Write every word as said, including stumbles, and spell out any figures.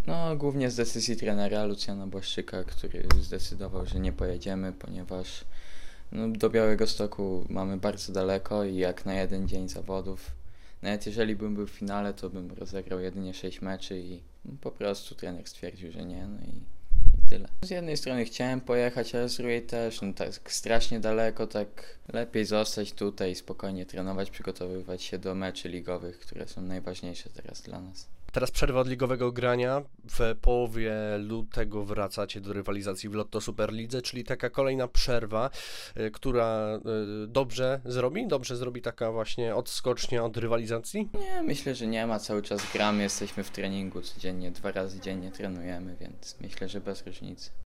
No, głównie z decyzji trenera Lucjana Błaszczyka, który zdecydował, że nie pojedziemy, ponieważ no, do Białegostoku mamy bardzo daleko i jak na jeden dzień zawodów, nawet jeżeli bym był w finale, to bym rozegrał jedynie sześć meczy i no, po prostu trener stwierdził, że nie, no i, i tyle. Z jednej strony chciałem pojechać, ale z drugiej też, no tak strasznie daleko, tak lepiej zostać tutaj i spokojnie trenować, przygotowywać się do meczy ligowych, które są najważniejsze teraz dla nas. Teraz przerwa od ligowego grania, w połowie lutego wracacie do rywalizacji w Lotto Superlidze, czyli taka kolejna przerwa, y, która y, dobrze zrobi, dobrze zrobi taka właśnie odskocznia od rywalizacji? Nie, myślę, że nie ma, cały czas gramy, jesteśmy w treningu codziennie, dwa razy dziennie trenujemy, więc myślę, że bez różnicy.